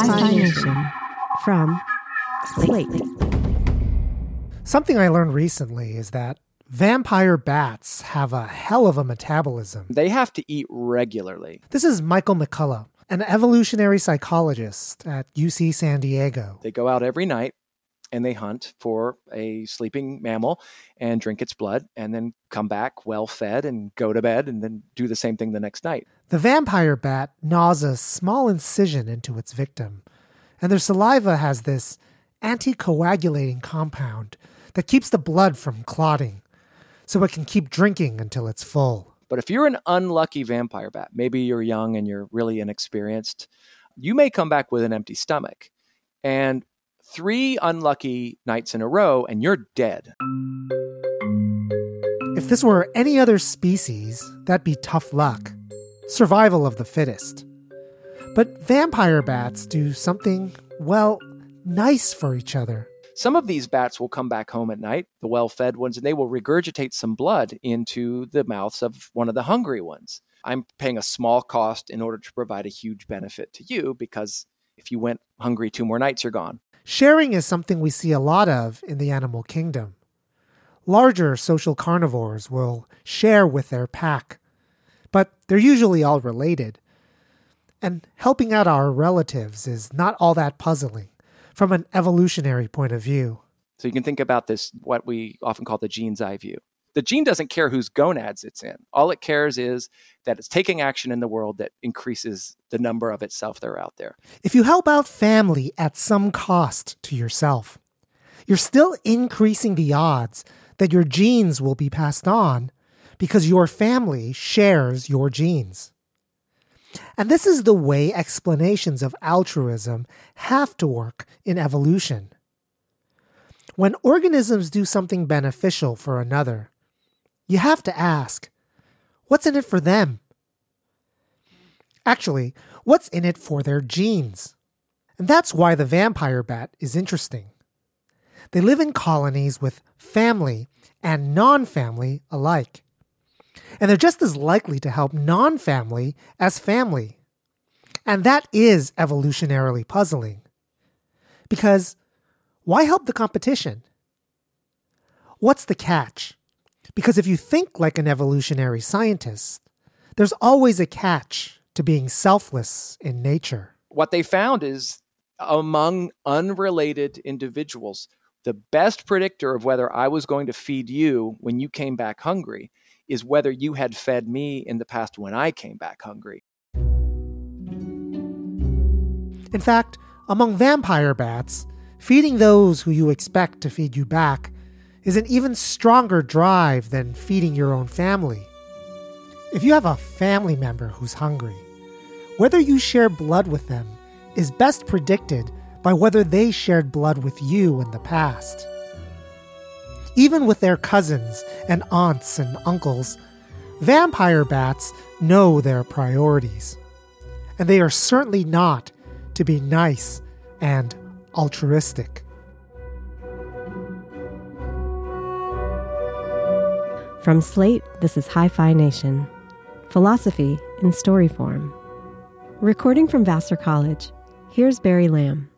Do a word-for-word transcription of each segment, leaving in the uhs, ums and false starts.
Hi-Fi Nation from Slate. Something I learned recently is that vampire bats have a hell of a metabolism. They have to eat regularly. This is Michael McCullough, an evolutionary psychologist at U C San Diego. They go out every night and they hunt for a sleeping mammal and drink its blood and then come back well fed and go to bed and then do the same thing the next night. The vampire bat gnaws a small incision into its victim, and their saliva has this anticoagulating compound that keeps the blood from clotting, so it can keep drinking until it's full. But if you're an unlucky vampire bat, maybe you're young and you're really inexperienced, you may come back with an empty stomach. And three unlucky nights in a row, and you're dead. If this were any other species, that'd be tough luck. Survival of the fittest. But vampire bats do something, well, nice for each other. Some of these bats will come back home at night, the well-fed ones, and they will regurgitate some blood into the mouths of one of the hungry ones. I'm paying a small cost in order to provide a huge benefit to you, because if you went hungry two more nights, you're gone. Sharing is something we see a lot of in the animal kingdom. Larger social carnivores will share with their pack, but they're usually all related. And helping out our relatives is not all that puzzling from an evolutionary point of view. So you can think about this, what we often call the gene's eye view. The gene doesn't care whose gonads it's in. All it cares is that it's taking action in the world that increases the number of itself that are out there. If you help out family at some cost to yourself, you're still increasing the odds that your genes will be passed on because your family shares your genes. And this is the way explanations of altruism have to work in evolution. When organisms do something beneficial for another, you have to ask, what's in it for them? Actually, what's in it for their genes? And that's why the vampire bat is interesting. They live in colonies with family and non-family alike. And they're just as likely to help non-family as family. And that is evolutionarily puzzling. Because why help the competition? What's the catch? Because if you think like an evolutionary scientist, there's always a catch to being selfless in nature. What they found is among unrelated individuals, the best predictor of whether I was going to feed you when you came back hungry is whether you had fed me in the past when I came back hungry. In fact, among vampire bats, feeding those who you expect to feed you back is an even stronger drive than feeding your own family. If you have a family member who's hungry, whether you share blood with them is best predicted by whether they shared blood with you in the past. Even with their cousins and aunts and uncles, vampire bats know their priorities. And they are certainly not to be nice and altruistic. From Slate, this is Hi-Fi Nation. Philosophy in story form. Recording from Vassar College, here's Barry Lamb.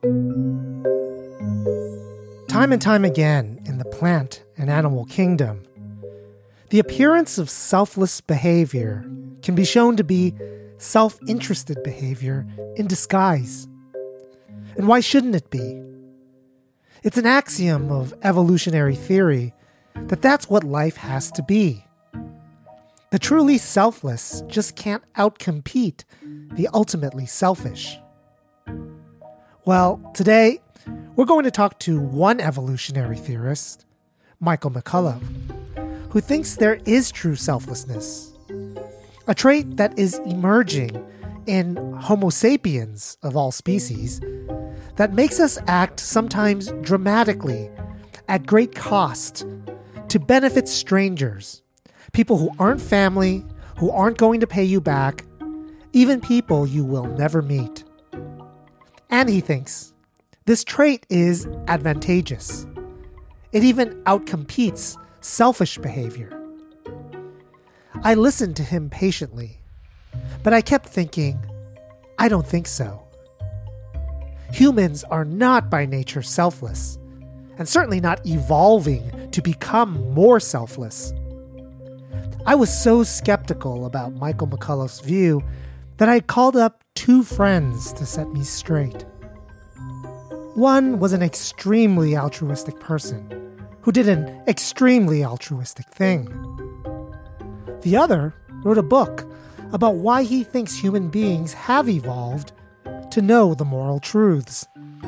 Time and time again in the plant and animal kingdom, the appearance of selfless behavior can be shown to be self-interested behavior in disguise. And why shouldn't it be? It's an axiom of evolutionary theory that that's what life has to be. The truly selfless just can't outcompete the ultimately selfish. Well, today, we're going to talk to one evolutionary theorist, Michael McCullough, who thinks there is true selflessness, a trait that is emerging in Homo sapiens of all species that makes us act sometimes dramatically at great cost to benefit strangers, people who aren't family, who aren't going to pay you back, even people you will never meet. And he thinks this trait is advantageous. It even outcompetes selfish behavior. I listened to him patiently, but I kept thinking, I don't think so. Humans are not by nature selfless, and certainly not evolving to become more selfless. I was so skeptical about Michael McCullough's view that I called up two friends to set me straight. One was an extremely altruistic person who did an extremely altruistic thing. The other wrote a book about why he thinks human beings have evolved to know the moral truths.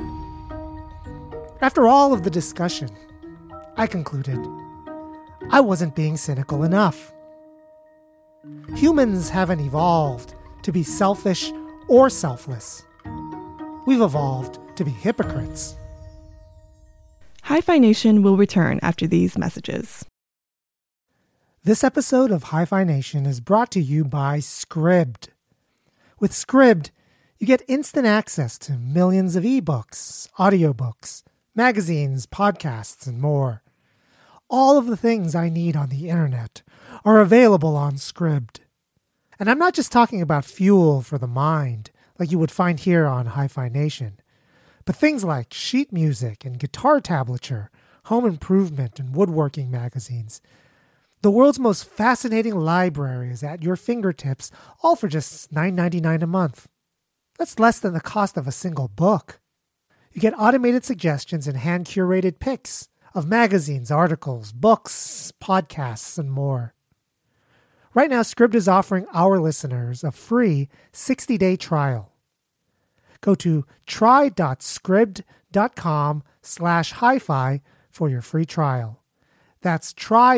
After all of the discussion, I concluded I wasn't being cynical enough. Humans haven't evolved to be selfish or selfless. We've evolved to be hypocrites. Hi-Fi Nation will return after these messages. This episode of Hi-Fi Nation is brought to you by Scribd. With Scribd, you get instant access to millions of ebooks, audiobooks, magazines, podcasts, and more. All of the things I need on the internet are available on Scribd. And I'm not just talking about fuel for the mind, like you would find here on Hi-Fi Nation, but things like sheet music and guitar tablature, home improvement and woodworking magazines. The world's most fascinating library is at your fingertips, all for just nine dollars and ninety-nine cents a month. That's less than the cost of a single book. You get automated suggestions and hand-curated picks of magazines, articles, books, podcasts, and more. Right now, Scribd is offering our listeners a free sixty-day trial. Go to try.scribd.com slash hi-fi for your free trial. That's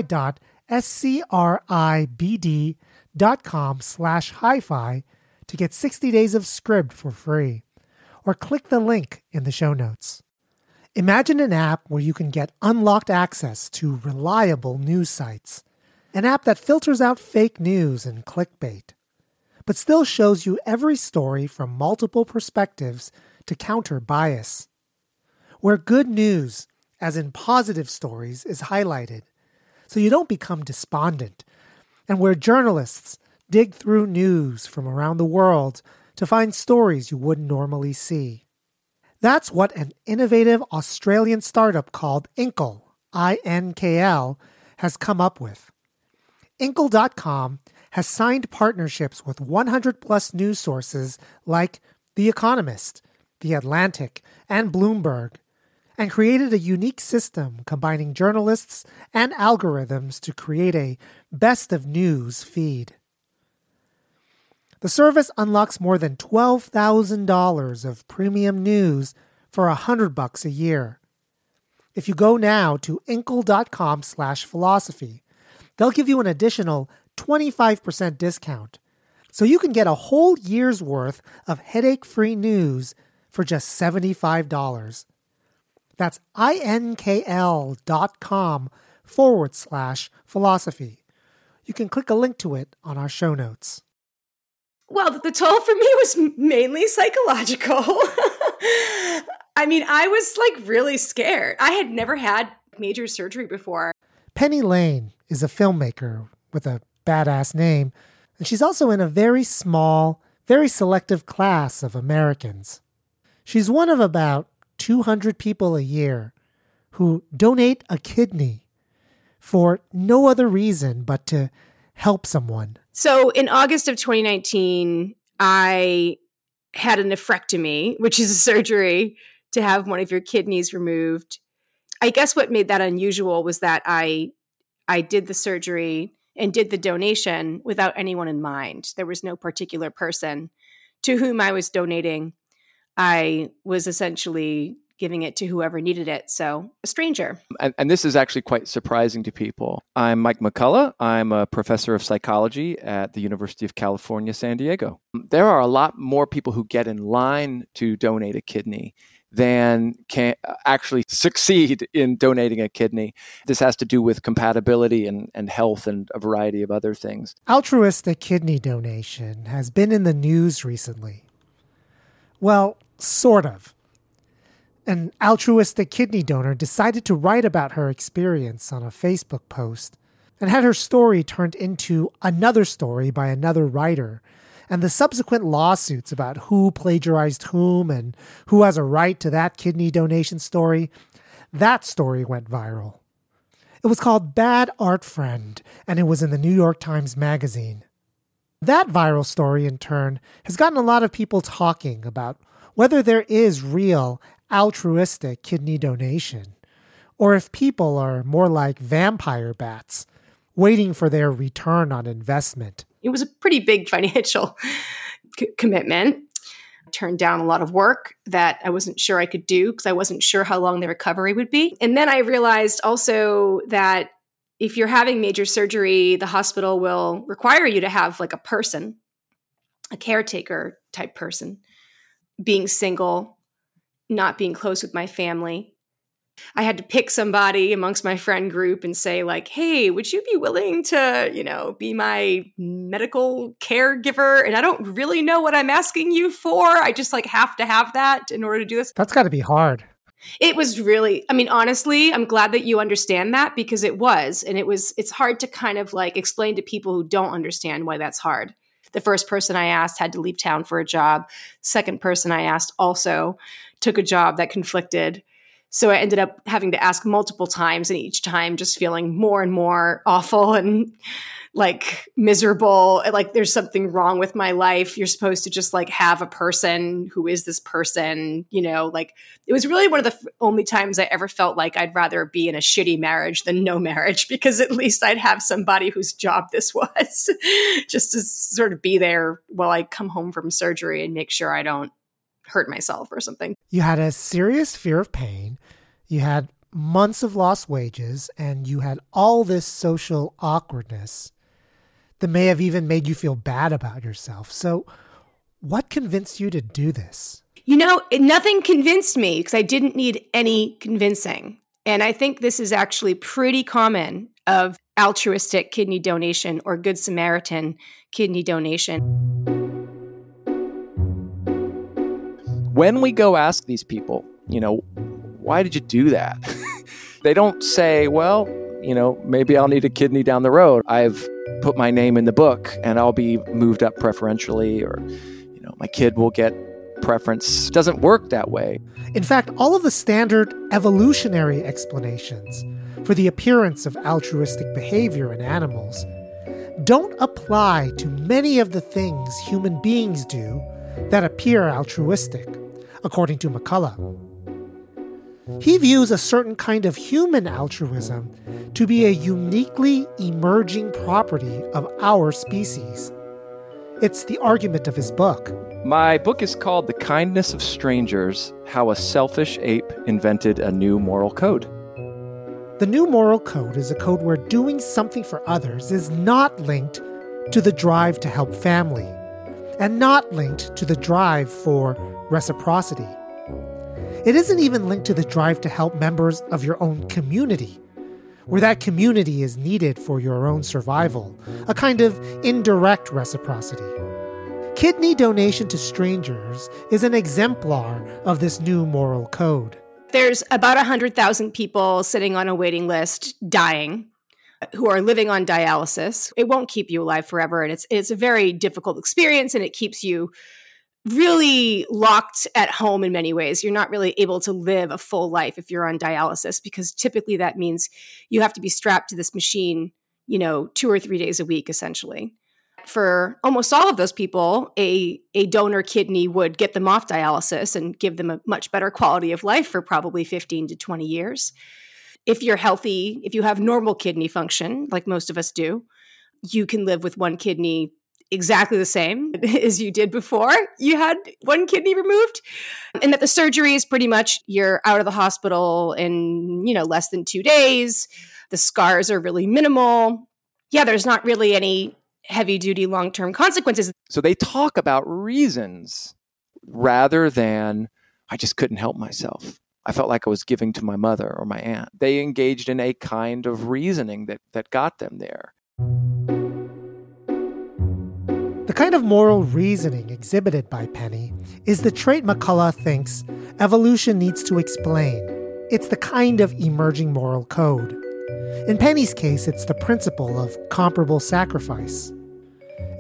try.scribd.com slash hi-fi to get sixty days of Scribd for free. Or click the link in the show notes. Imagine an app where you can get unlocked access to reliable news sites. An app that filters out fake news and clickbait, but still shows you every story from multiple perspectives to counter bias. Where good news, as in positive stories, is highlighted, so you don't become despondent. And where journalists dig through news from around the world to find stories you wouldn't normally see. That's what an innovative Australian startup called Inkl, I N K L, has come up with. Inkl dot com has signed partnerships with one hundred plus news sources like The Economist, The Atlantic, and Bloomberg, and created a unique system combining journalists and algorithms to create a best of news feed. The service unlocks more than twelve thousand dollars of premium news for one hundred bucks a year. If you go now to inkl.com slash philosophy, they'll give you an additional twenty-five percent discount, so you can get a whole year's worth of headache-free news for just seventy-five dollars. That's inkl.com forward slash philosophy. You can click a link to it on our show notes. Well, the toll for me was mainly psychological. I mean, I was like really scared. I had never had major surgery before. Penny Lane is a filmmaker with a badass name, and she's also in a very small, very selective class of Americans. She's one of about two hundred people a year who donate a kidney for no other reason but to help someone. So in August of twenty nineteen, I had a nephrectomy, which is a surgery to have one of your kidneys removed. I guess what made that unusual was that I I did the surgery and did the donation without anyone in mind. There was no particular person to whom I was donating. I was essentially giving it to whoever needed it. So a stranger. And, and this is actually quite surprising to people. I'm Mike McCullough. I'm a professor of psychology at the University of California, San Diego. There are a lot more people who get in line to donate a kidney than can actually succeed in donating a kidney. This has to do with compatibility and, and health and a variety of other things. Altruistic kidney donation has been in the news recently. Well, sort of. An altruistic kidney donor decided to write about her experience on a Facebook post and had her story turned into another story by another writer and the subsequent lawsuits about who plagiarized whom and who has a right to that kidney donation story, that story went viral. It was called Bad Art Friend, and it was in the New York Times Magazine. That viral story, in turn, has gotten a lot of people talking about whether there is real altruistic kidney donation, or if people are more like vampire bats, waiting for their return on investment. It was a pretty big financial c- commitment. I turned down a lot of work that I wasn't sure I could do because I wasn't sure how long the recovery would be. And then I realized also that if you're having major surgery, the hospital will require you to have like a person, a caretaker type person, being single, not being close with my family. I had to pick somebody amongst my friend group and say like, hey, would you be willing to, you know, be my medical caregiver? And I don't really know what I'm asking you for. I just like have to have that in order to do this. That's got to be hard. It was really, I mean, honestly, I'm glad that you understand that because it was. And it was, it's hard to kind of like explain to people who don't understand why that's hard. The first person I asked had to leave town for a job. Second person I asked also took a job that conflicted. So I ended up having to ask multiple times, and each time just feeling more and more awful and like miserable. Like there's something wrong with my life. You're supposed to just like have a person who is this person, you know, like it was really one of the f- only times I ever felt like I'd rather be in a shitty marriage than no marriage, because at least I'd have somebody whose job this was just to sort of be there while I come home from surgery and make sure I don't hurt myself or something. You had a serious fear of pain. You had months of lost wages, and you had all this social awkwardness that may have even made you feel bad about yourself. So what convinced you to do this? You know, it, nothing convinced me because I didn't need any convincing. And I think this is actually pretty common of altruistic kidney donation or Good Samaritan kidney donation. When we go ask these people, you know, why did you do that? They don't say, well, you know, maybe I'll need a kidney down the road. I've put my name in the book and I'll be moved up preferentially, or, you know, my kid will get preference. It doesn't work that way. In fact, all of the standard evolutionary explanations for the appearance of altruistic behavior in animals don't apply to many of the things human beings do that appear altruistic, according to McCullough. He views a certain kind of human altruism to be a uniquely emerging property of our species. It's the argument of his book. My book is called The Kindness of Strangers: How a Selfish Ape Invented a New Moral Code. The new moral code is a code where doing something for others is not linked to the drive to help family, and not linked to the drive for reciprocity. It isn't even linked to the drive to help members of your own community, where that community is needed for your own survival, a kind of indirect reciprocity. Kidney donation to strangers is an exemplar of this new moral code. There's about one hundred thousand people sitting on a waiting list dying who are living on dialysis. It won't keep you alive forever, and it's it's a very difficult experience, and it keeps you really locked at home in many ways. You're not really able to live a full life if you're on dialysis, because typically that means you have to be strapped to this machine, you know, two or three days a week, essentially. For almost all of those people, a, a donor kidney would get them off dialysis and give them a much better quality of life for probably fifteen to twenty years. If you're healthy, if you have normal kidney function, like most of us do, you can live with one kidney exactly the same as you did before you had one kidney removed. And that the surgery is pretty much you're out of the hospital in, you know, less than two days. The scars are really minimal. Yeah, there's not really any heavy duty long-term consequences. So they talk about reasons rather than, I just couldn't help myself. I felt like I was giving to my mother or my aunt. They engaged in a kind of reasoning that, that got them there. The kind of moral reasoning exhibited by Penny is the trait McCullough thinks evolution needs to explain. It's the kind of emerging moral code. In Penny's case, it's the principle of comparable sacrifice.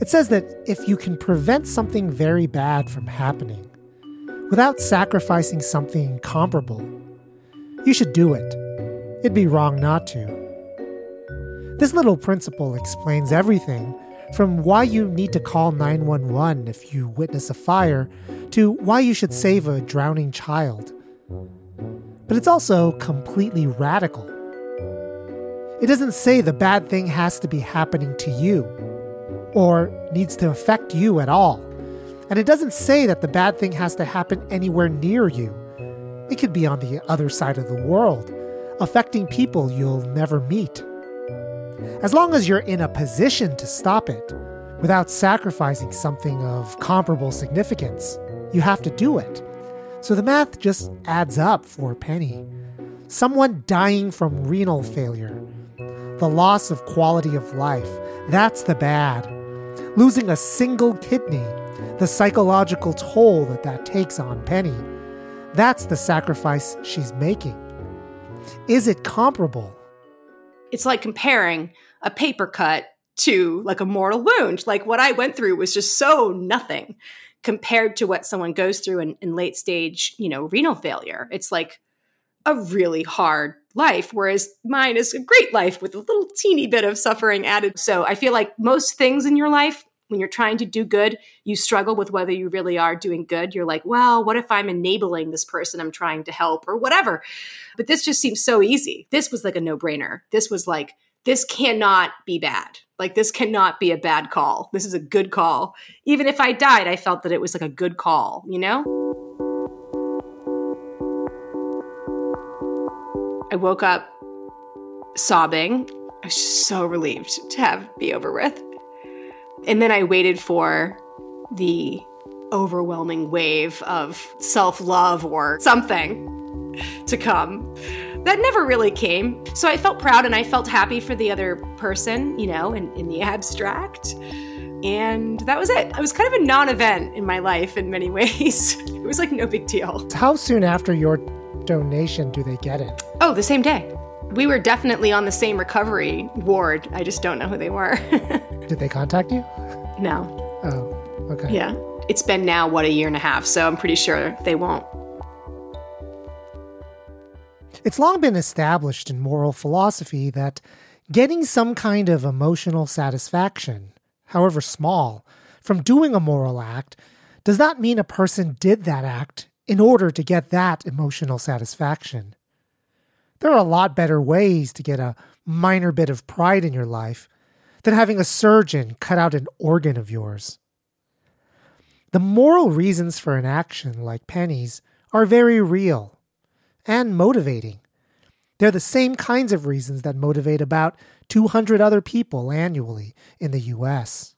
It says that if you can prevent something very bad from happening without sacrificing something comparable, you should do it. It'd be wrong not to. This little principle explains everything from why you need to call nine one one if you witness a fire to why you should save a drowning child. But it's also completely radical. It doesn't say the bad thing has to be happening to you or needs to affect you at all. And it doesn't say that the bad thing has to happen anywhere near you. It could be on the other side of the world, affecting people you'll never meet. As long as you're in a position to stop it, without sacrificing something of comparable significance, you have to do it. So the math just adds up for Penny. Someone dying from renal failure, the loss of quality of life, that's the bad. Losing a single kidney, the psychological toll that that takes on Penny, that's the sacrifice she's making. Is it comparable? It's like comparing a paper cut to like a mortal wound. Like what I went through was just so nothing compared to what someone goes through in, in late stage, you know, renal failure. It's like a really hard life, whereas mine is a great life with a little teeny bit of suffering added. So I feel like most things in your life, when you're trying to do good, you struggle with whether you really are doing good. You're like, well, what if I'm enabling this person I'm trying to help or whatever? But this just seems so easy. This was like a no-brainer. This was like, this cannot be bad. Like, this cannot be a bad call. This is a good call. Even if I died, I felt that it was like a good call, you know? I woke up sobbing. I was just so relieved to have it be over with. And then I waited for the overwhelming wave of self-love or something to come. That never really came. So I felt proud and I felt happy for the other person, you know, in, in the abstract. And that was it. It was kind of a non-event in my life in many ways. It was like no big deal. How soon after your donation do they get it? Oh, the same day. We were definitely on the same recovery ward. I just don't know who they were. Did they contact you? No. Oh, okay. Yeah. It's been now, what, a year and a half, so I'm pretty sure they won't. It's long been established in moral philosophy that getting some kind of emotional satisfaction, however small, from doing a moral act does not mean a person did that act in order to get that emotional satisfaction. There are a lot better ways to get a minor bit of pride in your life than having a surgeon cut out an organ of yours. The moral reasons for an action like Penny's are very real and motivating. They're the same kinds of reasons that motivate about two hundred other people annually in the U S.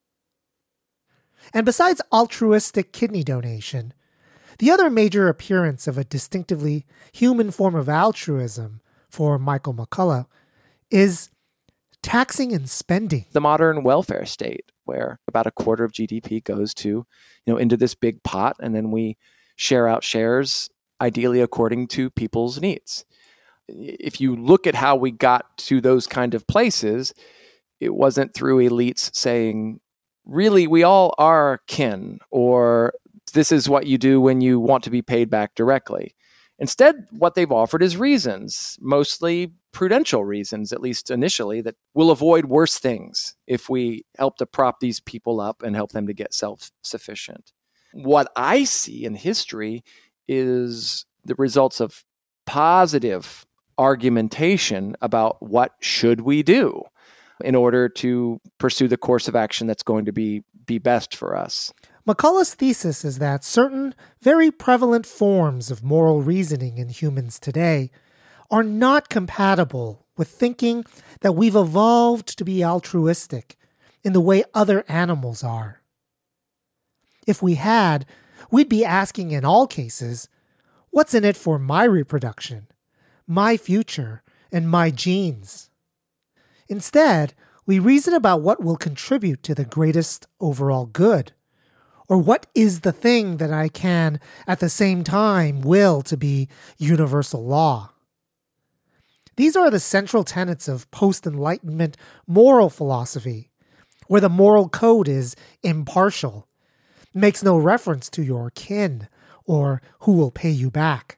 And besides altruistic kidney donation, the other major appearance of a distinctively human form of altruism for Michael McCullough is taxing and spending. The modern welfare state, where about a quarter of G D P goes to, you know, into this big pot, and then we share out shares, ideally according to people's needs. If you look at how we got to those kind of places, it wasn't through elites saying, really, we all are kin, or this is what you do when you want to be paid back directly. Instead, what they've offered is reasons, mostly prudential reasons, at least initially, that will avoid worse things if we help to prop these people up and help them to get self-sufficient. What I see in history is the results of positive argumentation about what should we do in order to pursue the course of action that's going to be, be best for us. McCullough's thesis is that certain very prevalent forms of moral reasoning in humans today are not compatible with thinking that we've evolved to be altruistic in the way other animals are. If we had, we'd be asking in all cases, what's in it for my reproduction, my future, and my genes? Instead, we reason about what will contribute to the greatest overall good, or what is the thing that I can, at the same time, will to be universal law. These are the central tenets of post-Enlightenment moral philosophy, where the moral code is impartial, makes no reference to your kin or who will pay you back.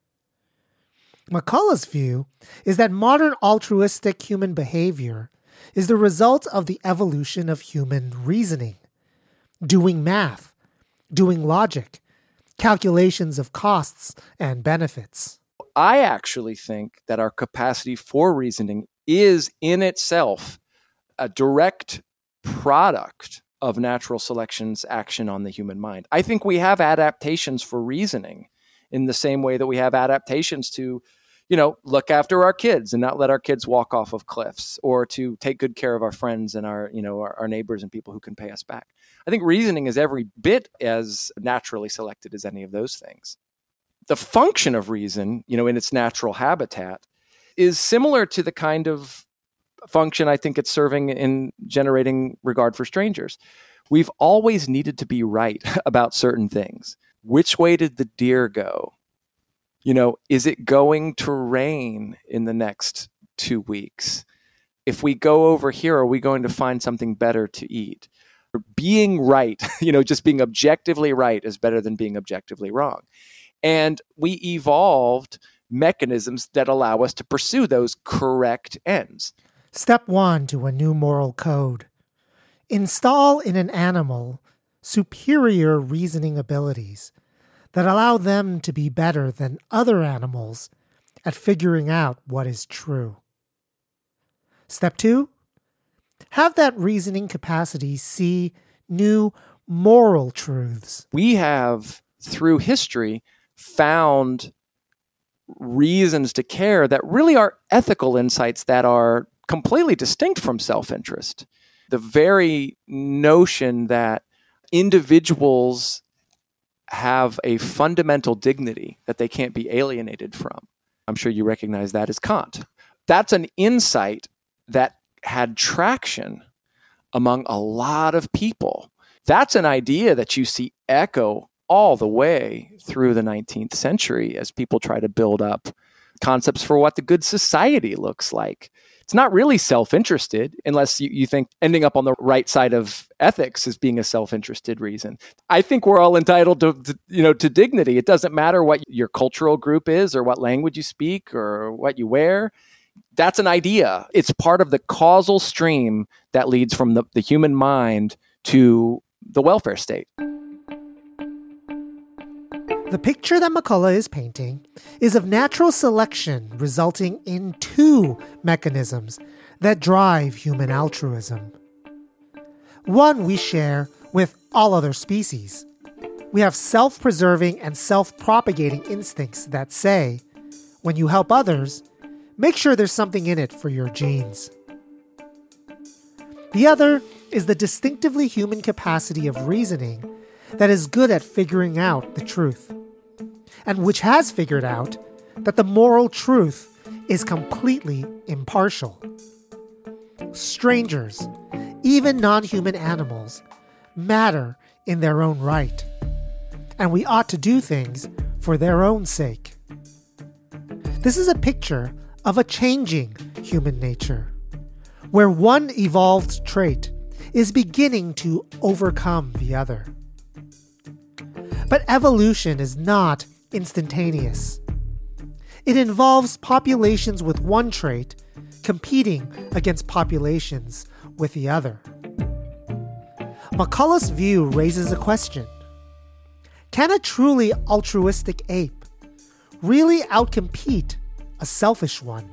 McCullough's view is that modern altruistic human behavior is the result of the evolution of human reasoning, doing math, doing logic, calculations of costs and benefits. I actually think that our capacity for reasoning is in itself a direct product of natural selection's action on the human mind. I think we have adaptations for reasoning in the same way that we have adaptations to, you know, look after our kids and not let our kids walk off of cliffs, or to take good care of our friends and our, you know, our, our neighbors and people who can pay us back. I think reasoning is every bit as naturally selected as any of those things. The function of reason, you know, in its natural habitat is similar to the kind of function I think it's serving in generating regard for strangers. We've always needed to be right about certain things. Which way did the deer go? You know, is it going to rain in the next two weeks? If we go over here, are we going to find something better to eat? Being right, you know, just being objectively right is better than being objectively wrong. And we evolved mechanisms that allow us to pursue those correct ends. Step one to a new moral code. Install in an animal superior reasoning abilities that allow them to be better than other animals at figuring out what is true. Step two, have that reasoning capacity see new moral truths. We have, through history, found reasons to care that really are ethical insights that are completely distinct from self-interest. The very notion that individuals have a fundamental dignity that they can't be alienated from. I'm sure you recognize that as Kant. That's an insight that had traction among a lot of people. That's an idea that you see echo all the way through the nineteenth century as people try to build up concepts for what the good society looks like. It's not really self-interested unless you, you think ending up on the right side of ethics is being a self-interested reason. I think we're all entitled to, to, you know, to dignity. It doesn't matter what your cultural group is or what language you speak or what you wear. That's an idea. It's part of the causal stream that leads from the, the human mind to the welfare state. The picture that McCullough is painting is of natural selection resulting in two mechanisms that drive human altruism. One we share with all other species. We have self-preserving and self-propagating instincts that say, when you help others, make sure there's something in it for your genes. The other is the distinctively human capacity of reasoning that is good at figuring out the truth, and which has figured out that the moral truth is completely impartial. Strangers, even non-human animals, matter in their own right, and we ought to do things for their own sake. This is a picture of a changing human nature, where one evolved trait is beginning to overcome the other. But evolution is not instantaneous. It involves populations with one trait competing against populations with the other. McCullough's view raises a question. Can a truly altruistic ape really outcompete a selfish one?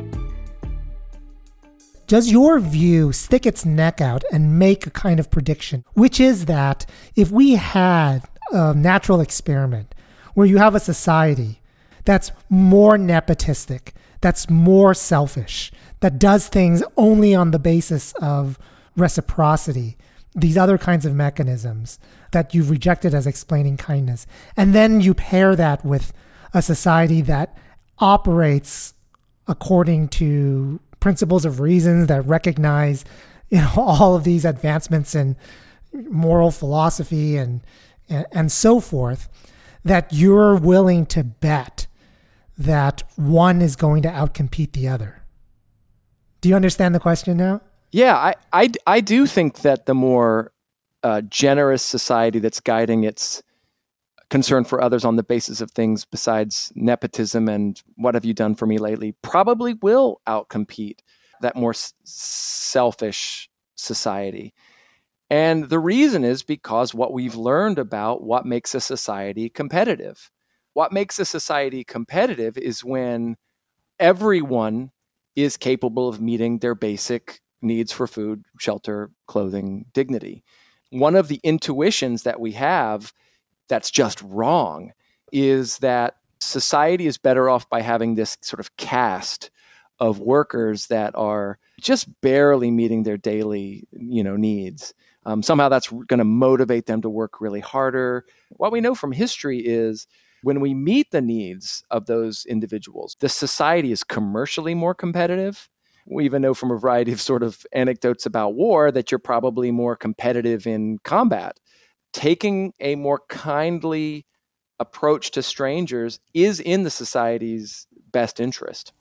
Does your view stick its neck out and make a kind of prediction, which is that if we had a natural experiment where you have a society that's more nepotistic, that's more selfish, that does things only on the basis of reciprocity, these other kinds of mechanisms that you've rejected as explaining kindness, and then you pair that with a society that operates according to principles of reason that recognize, you know, all of these advancements in moral philosophy and, and and so forth, that you're willing to bet that one is going to outcompete the other. Do you understand the question now? Yeah, I, I, I do think that the more uh, generous society that's guiding its concern for others on the basis of things besides nepotism and what have you done for me lately probably will outcompete that more s- selfish society. And the reason is because what we've learned about what makes a society competitive. What makes a society competitive is when everyone is capable of meeting their basic needs for food, shelter, clothing, dignity. One of the intuitions that we have that's just wrong is that society is better off by having this sort of caste of workers that are just barely meeting their daily, you know, needs. Um, somehow that's going to motivate them to work really harder. What we know from history is when we meet the needs of those individuals, the society is commercially more competitive. We even know from a variety of sort of anecdotes about war that you're probably more competitive in combat. Taking a more kindly approach to strangers is in the society's best interest.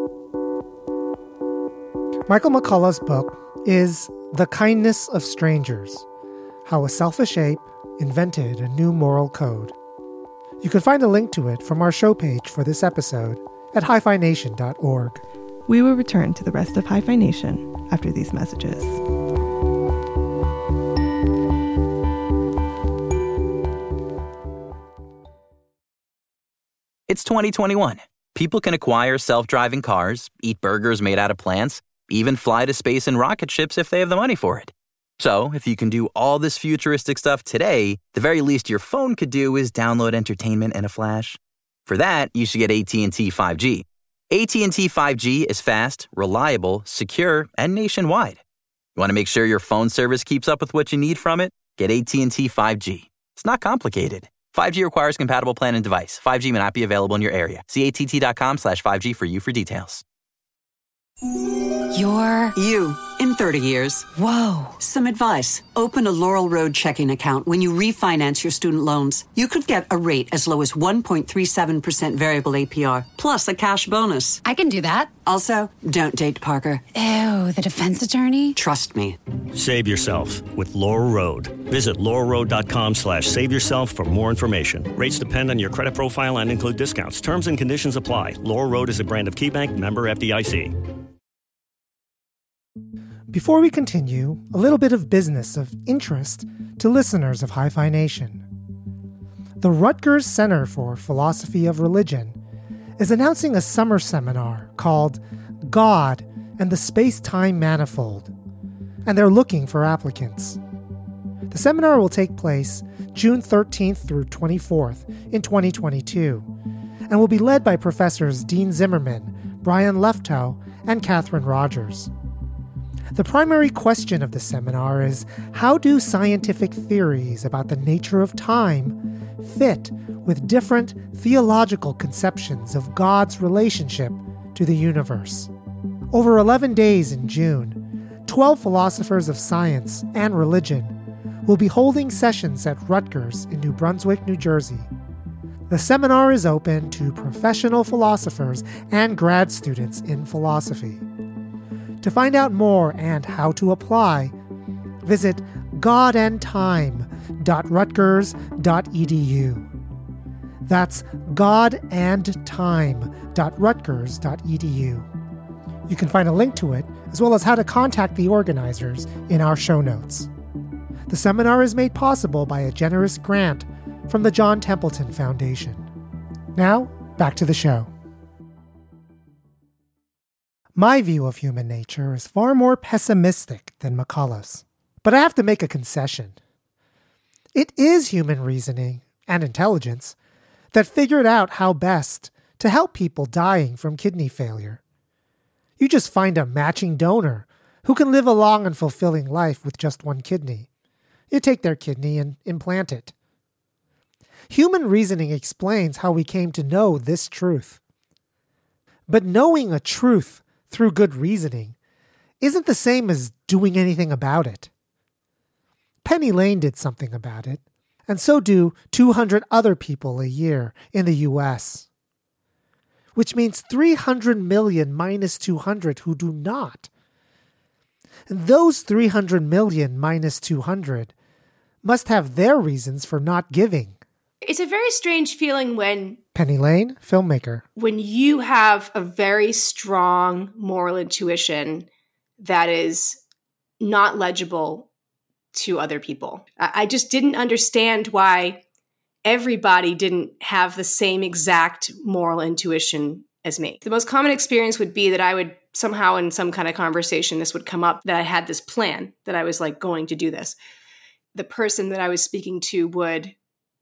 Michael McCullough's book is The Kindness of Strangers: How a Selfish Ape Invented a New Moral Code. You can find a link to it from our show page for this episode at hi fi nation dot org. We will return to the rest of Hi-Fi Nation after these messages. It's twenty twenty-one. People can acquire self-driving cars, eat burgers made out of plants, even fly to space in rocket ships if they have the money for it. So, if you can do all this futuristic stuff today, the very least your phone could do is download entertainment in a flash. For that, you should get A T and T five G. A T and T five G is fast, reliable, secure, and nationwide. You want to make sure your phone service keeps up with what you need from it? Get A T and T five G. It's not complicated. five G requires compatible plan and device. five G may not be available in your area. See att.com slash 5G for you for details. You're... You, in thirty years. Whoa. Some advice. Open a Laurel Road checking account when you refinance your student loans. You could get a rate as low as one point three seven percent variable A P R, plus a cash bonus. I can do that. Also, don't date Parker. Ew, the defense attorney? Trust me. Save yourself with Laurel Road. Visit laurelroad.com slash save yourself for more information. Rates depend on your credit profile and include discounts. Terms and conditions apply. Laurel Road is a brand of KeyBank, member F D I C. Before we continue, a little bit of business of interest to listeners of Hi-Fi Nation. The Rutgers Center for Philosophy of Religion is announcing a summer seminar called God and the Space-Time Manifold, and they're looking for applicants. The seminar will take place June thirteenth through twenty-fourth in twenty twenty-two, and will be led by Professors Dean Zimmerman, Brian Leftow, and Catherine Rogers. The primary question of the seminar is, how do scientific theories about the nature of time fit with different theological conceptions of God's relationship to the universe? Over eleven days in June, twelve philosophers of science and religion will be holding sessions at Rutgers in New Brunswick, New Jersey. The seminar is open to professional philosophers and grad students in philosophy. To find out more and how to apply, visit god and time dot rutgers dot e d u. That's god and time dot rutgers dot e d u. You can find a link to it, as well as how to contact the organizers, in our show notes. The seminar is made possible by a generous grant from the John Templeton Foundation. Now, back to the show. My view of human nature is far more pessimistic than McCullough's, but I have to make a concession. It is human reasoning and intelligence that figured out how best to help people dying from kidney failure. You just find a matching donor who can live a long and fulfilling life with just one kidney. You take their kidney and implant it. Human reasoning explains how we came to know this truth. But knowing a truth through good reasoning isn't the same as doing anything about it. Penny Lane did something about it, and so do two hundred other people a year in the U S, which means three hundred million minus two hundred who do not. And those three hundred million minus two hundred must have their reasons for not giving. It's a very strange feeling when Penny Lane, filmmaker. When you have a very strong moral intuition that is not legible to other people. I just didn't understand why everybody didn't have the same exact moral intuition as me. The most common experience would be that I would somehow in some kind of conversation, this would come up, that I had this plan, that I was like going to do this. The person that I was speaking to would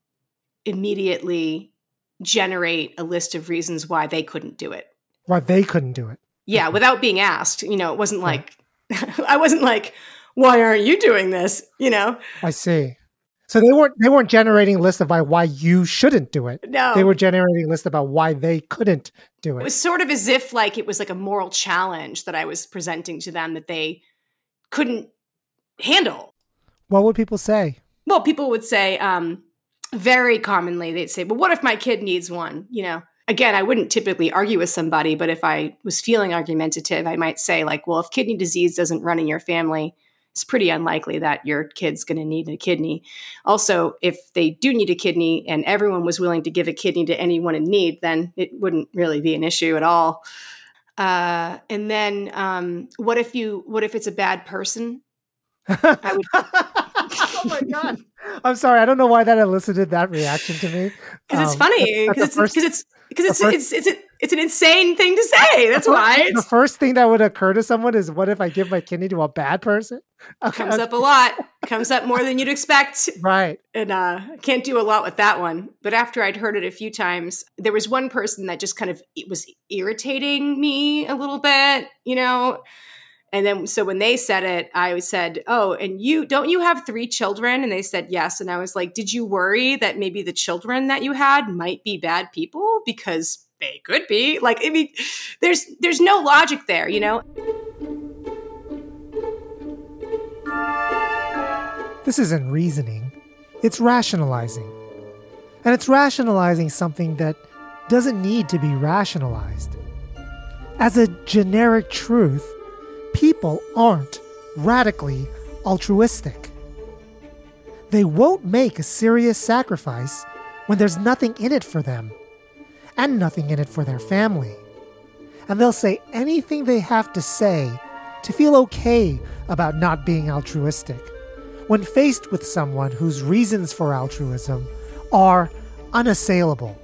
immediately generate a list of reasons why they couldn't do it. Why they couldn't do it. Yeah, without being asked. You know, it wasn't like, I wasn't like, why aren't you doing this? You know? I see. So they weren't they weren't generating a list about why you shouldn't do it. No. They were generating a list about why they couldn't do it. It was sort of as if like it was like a moral challenge that I was presenting to them that they couldn't handle. What would people say? Well, people would say, um, very commonly, they'd say, well, what if my kid needs one? You know, again, I wouldn't typically argue with somebody, but if I was feeling argumentative, I might say like, well, if kidney disease doesn't run in your family, it's pretty unlikely that your kid's going to need a kidney. Also, if they do need a kidney and everyone was willing to give a kidney to anyone in need, then it wouldn't really be an issue at all. Uh, and then um, what if you, what if it's a bad person? I would. Oh my God. I'm sorry. I don't know why that elicited that reaction to me. Because it's um, funny. Because it's, first, it's, because it's, first, it's, it's, it's, it's an insane thing to say. That's why. It's, the first thing that would occur to someone is, what if I give my kidney to a bad person? Okay. Comes up a lot. Comes up more than you'd expect. Right. And uh, I can't do a lot with that one. But after I'd heard it a few times, there was one person that just kind of, it was irritating me a little bit, you know? And then, so when they said it, I said, oh, and you, don't you have three children? And they said, yes. And I was like, did you worry that maybe the children that you had might be bad people? Because they could be. Like, I mean, there's, there's no logic there, you know? This isn't reasoning. It's rationalizing. And it's rationalizing something that doesn't need to be rationalized. As a generic truth, people aren't radically altruistic. They won't make a serious sacrifice when there's nothing in it for them and nothing in it for their family. And they'll say anything they have to say to feel okay about not being altruistic when faced with someone whose reasons for altruism are unassailable.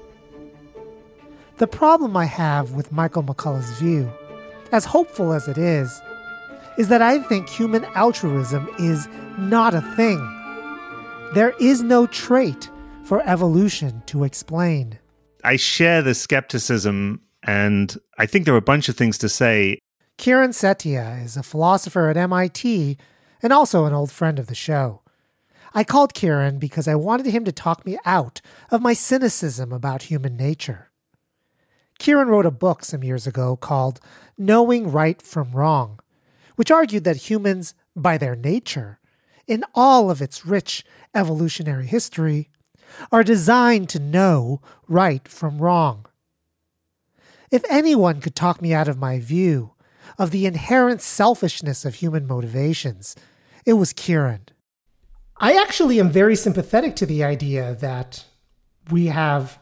The problem I have with Michael McCullough's view, as hopeful as it is, is that I think human altruism is not a thing. There is no trait for evolution to explain. I share the skepticism, and I think there are a bunch of things to say. Kiran Setia is a philosopher at M I T and also an old friend of the show. I called Kiran because I wanted him to talk me out of my cynicism about human nature. Kiran wrote a book some years ago called Knowing Right from Wrong, which argued that humans, by their nature, in all of its rich evolutionary history, are designed to know right from wrong. If anyone could talk me out of my view of the inherent selfishness of human motivations, it was Kiran. I actually am very sympathetic to the idea that we have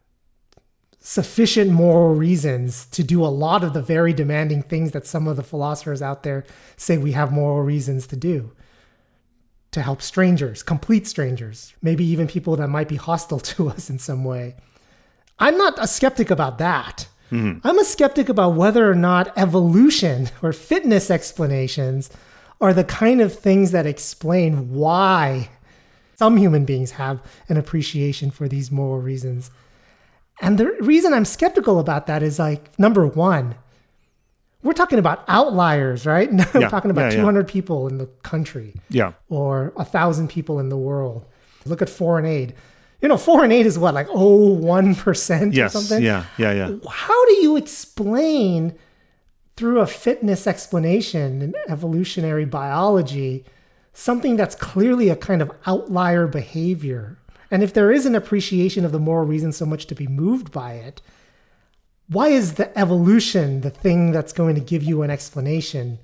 sufficient moral reasons to do a lot of the very demanding things that some of the philosophers out there say we have moral reasons to do. To help strangers, complete strangers, maybe even people that might be hostile to us in some way. I'm not a skeptic about that. Mm-hmm. I'm a skeptic about whether or not evolution or fitness explanations are the kind of things that explain why some human beings have an appreciation for these moral reasons. And the reason I'm skeptical about that is, like, number one, we're talking about outliers, right? Yeah, we're talking about yeah, two hundred yeah. people in the country, yeah, or one thousand people in the world. Look at foreign aid. You know, foreign aid is what, like, oh, one percent yes, or something? Yeah, yeah, yeah. How do you explain through a fitness explanation in evolutionary biology something that's clearly a kind of outlier behavior? And if there is an appreciation of the moral reason so much to be moved by it, why is the evolution the thing that's going to give you an explanation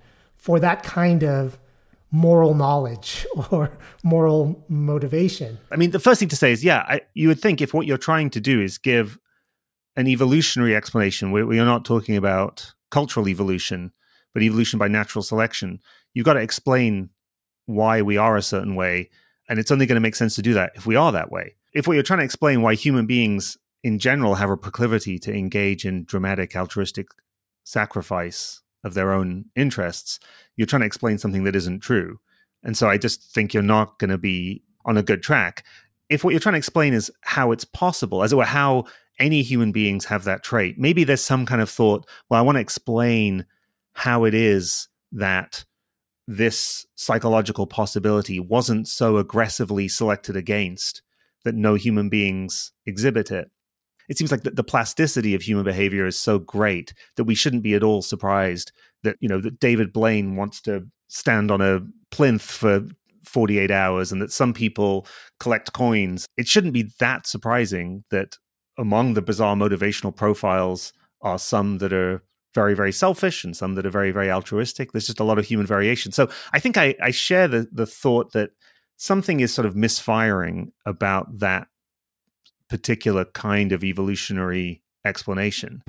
for that kind of moral knowledge or moral motivation. I mean, the first thing to say is, yeah, I, you would think if what you're trying to do is give an evolutionary explanation, where we are not talking about cultural evolution, but evolution by natural selection, you've got to explain why we are a certain way. And it's only going to make sense to do that if we are that way. If what you're trying to explain why human beings in general have a proclivity to engage in dramatic altruistic sacrifice of their own interests, you're trying to explain something that isn't true. And so I just think you're not going to be on a good track. If what you're trying to explain is how it's possible, as it were, how any human beings have that trait, maybe there's some kind of thought, well, I want to explain how it is that this psychological possibility wasn't so aggressively selected against that no human beings exhibit it. It seems like the, the plasticity of human behavior is so great that we shouldn't be at all surprised that, you know, that David Blaine wants to stand on a plinth for forty-eight hours and that some people collect coins. It shouldn't be that surprising that among the bizarre motivational profiles are some that are very, very selfish and some that are very, very altruistic. There's just a lot of human variation. So I think I, I share the, the thought that something is sort of misfiring about that particular kind of evolutionary explanation.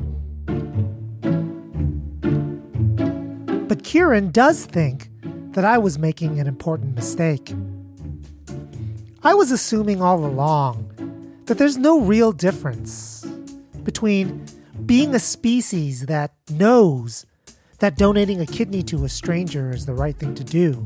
But Kieran does think that I was making an important mistake. I was assuming all along that there's no real difference between being a species that knows that donating a kidney to a stranger is the right thing to do,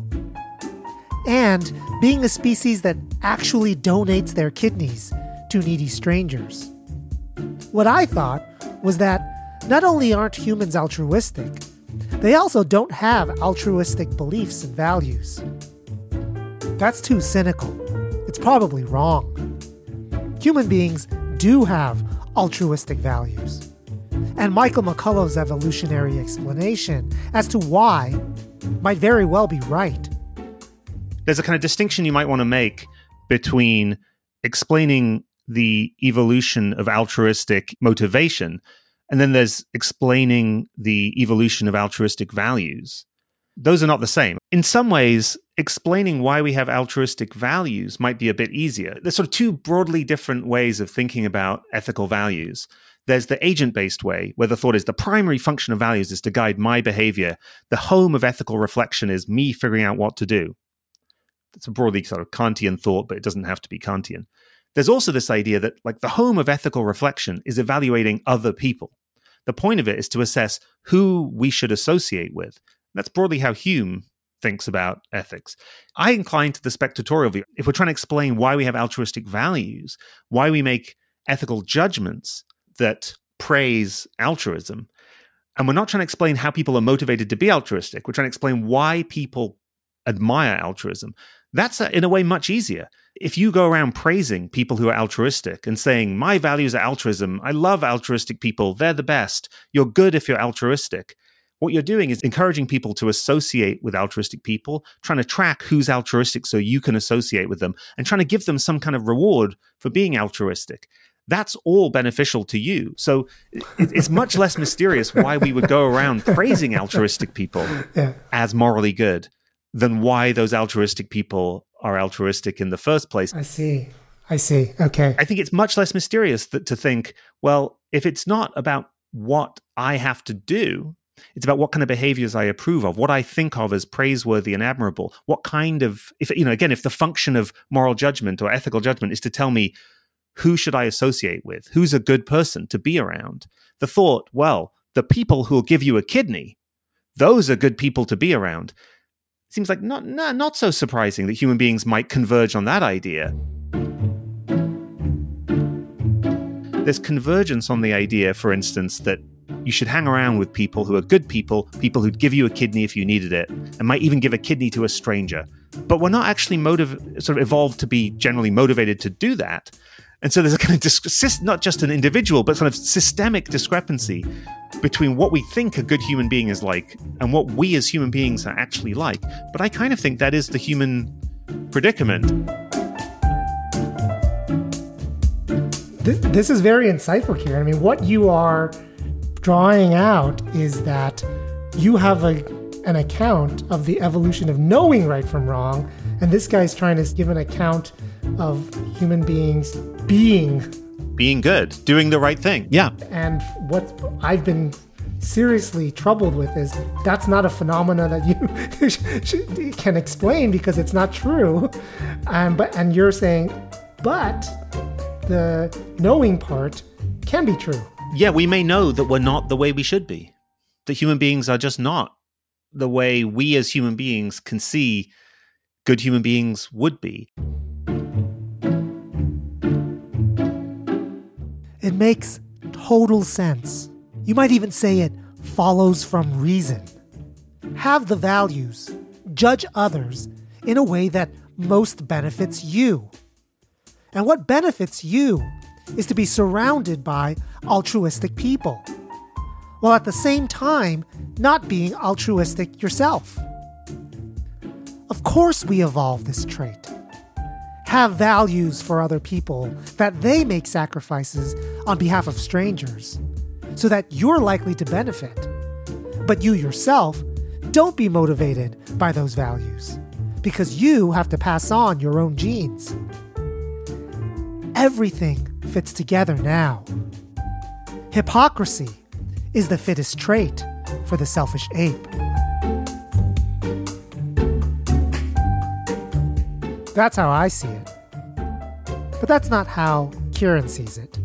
and being a species that actually donates their kidneys to needy strangers. What I thought was that not only aren't humans altruistic, they also don't have altruistic beliefs and values. That's too cynical. It's probably wrong. Human beings do have altruistic values. And Michael McCullough's evolutionary explanation as to why might very well be right. There's a kind of distinction you might want to make between explaining the evolution of altruistic motivation, and then there's explaining the evolution of altruistic values. Those are not the same. In some ways, explaining why we have altruistic values might be a bit easier. There's sort of two broadly different ways of thinking about ethical values. There's the agent-based way, where the thought is the primary function of values is to guide my behavior. The home of ethical reflection is me figuring out what to do. It's a broadly sort of Kantian thought, but it doesn't have to be Kantian. There's also this idea that, like, the home of ethical reflection is evaluating other people. The point of it is to assess who we should associate with. That's broadly how Hume thinks about ethics. I incline to the spectatorial view. If we're trying to explain why we have altruistic values, why we make ethical judgments that praise altruism, and we're not trying to explain how people are motivated to be altruistic, we're trying to explain why people admire altruism, that's, in a way, much easier. If you go around praising people who are altruistic and saying, my values are altruism, I love altruistic people, they're the best, you're good if you're altruistic, what you're doing is encouraging people to associate with altruistic people, trying to track who's altruistic so you can associate with them, and trying to give them some kind of reward for being altruistic. That's all beneficial to you. So it's much less mysterious why we would go around praising altruistic people yeah. as morally good than why those altruistic people are altruistic in the first place. I see. I see. Okay. I think it's much less mysterious that to think, well, if it's not about what I have to do, it's about what kind of behaviors I approve of, what I think of as praiseworthy and admirable, what kind of, if you know, again, if the function of moral judgment or ethical judgment is to tell me who should I associate with, who's a good person to be around, the thought, well, the people who will give you a kidney, those are good people to be around. Seems like not, not, not so surprising that human beings might converge on that idea. There's convergence on the idea, for instance, that you should hang around with people who are good people, people who'd give you a kidney if you needed it, and might even give a kidney to a stranger. But we're not actually motiv- sort of evolved to be generally motivated to do that. And so there's a kind of, dis- not just an individual, but sort of systemic discrepancy between what we think a good human being is like and what we as human beings are actually like. But I kind of think that is the human predicament. This, this is very insightful, Kieran. I mean, what you are drawing out is that you have a an account of the evolution of knowing right from wrong, and this guy's trying to give an account of human beings being being good, doing the right thing. Yeah. And what I've been seriously troubled with is that's not a phenomena that you can explain because it's not true. Um, but and you're saying, but the knowing part can be true. Yeah, we may know that we're not the way we should be. That human beings are just not the way we as human beings can see good human beings would be. It makes total sense. You might even say it follows from reason. Have the values, judge others in a way that most benefits you. And what benefits you is to be surrounded by altruistic people, while at the same time not being altruistic yourself. Of course we evolve this trait. Have values for other people that they make sacrifices on behalf of strangers so that you're likely to benefit. But you yourself, don't be motivated by those values because you have to pass on your own genes. Everything fits together now. Hypocrisy is the fittest trait for the selfish ape. That's how I see it. But that's not how Kieran sees it.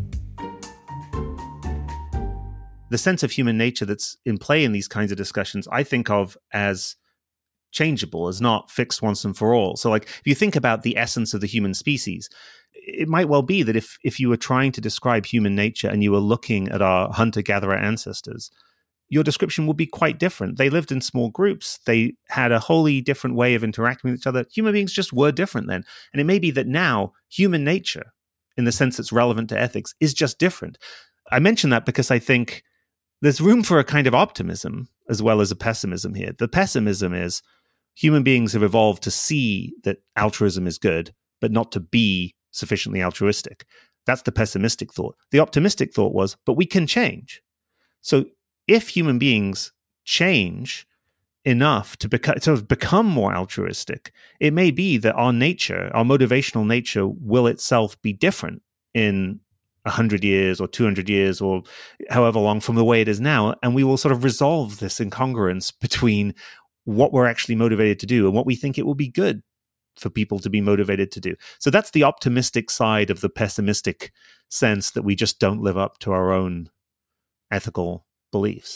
The sense of human nature that's in play in these kinds of discussions, I think of as changeable, as not fixed once and for all. So like, if you think about the essence of the human species, it might well be that if, if you were trying to describe human nature and you were looking at our hunter-gatherer ancestors, your description would be quite different. They lived in small groups. They had a wholly different way of interacting with each other. Human beings just were different then. And it may be that now human nature, in the sense that's relevant to ethics, is just different. I mention that because I think there's room for a kind of optimism as well as a pessimism here. The pessimism is human beings have evolved to see that altruism is good, but not to be sufficiently altruistic. That's the pessimistic thought. The optimistic thought was, but we can change. So if human beings change enough to become, sort of become more altruistic, it may be that our nature, our motivational nature, will itself be different in one hundred years or two hundred years or however long from the way it is now. And we will sort of resolve this incongruence between what we're actually motivated to do and what we think it will be good for people to be motivated to do. So that's the optimistic side of the pessimistic sense that we just don't live up to our own ethical beliefs.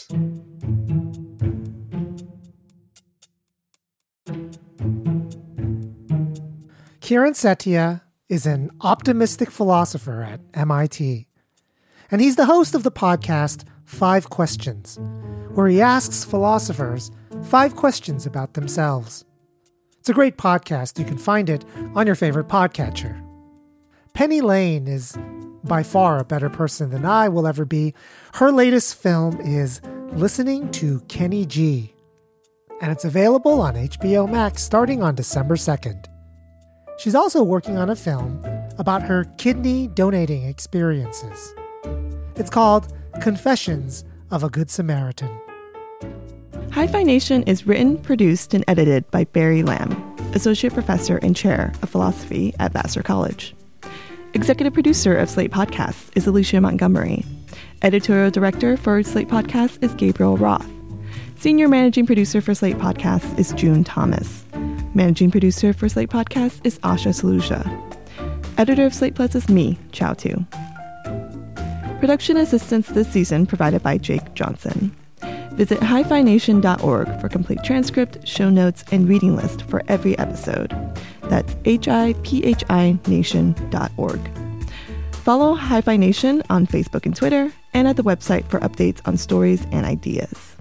Kieran Setia is an optimistic philosopher at M I T, and he's the host of the podcast Five Questions, where he asks philosophers five questions about themselves. It's a great podcast. You can find it on your favorite podcatcher. Penny Lane is by far a better person than I will ever be. Her latest film is Listening to Kenny G, and it's available on H B O Max starting on December second. She's also working on a film about her kidney donating experiences. It's called Confessions of a Good Samaritan. Hi-Fi Nation is written, produced, and edited by Barry Lam, Associate Professor and Chair of Philosophy at Vassar College. Executive producer of Slate Podcasts is Alicia Montgomery. Editorial director for Slate Podcasts is Gabriel Roth. Senior managing producer for Slate Podcasts is June Thomas. Managing producer for Slate Podcasts is Asha Saluja. Editor of Slate Plus is me, Chao Tu. Production assistance this season provided by Jake Johnson. Visit hi fi nation dot org for complete transcript, show notes, and reading list for every episode. That's H I P H I nation dot org. Follow Hi-Fi Nation on Facebook and Twitter, and at the website for updates on stories and ideas.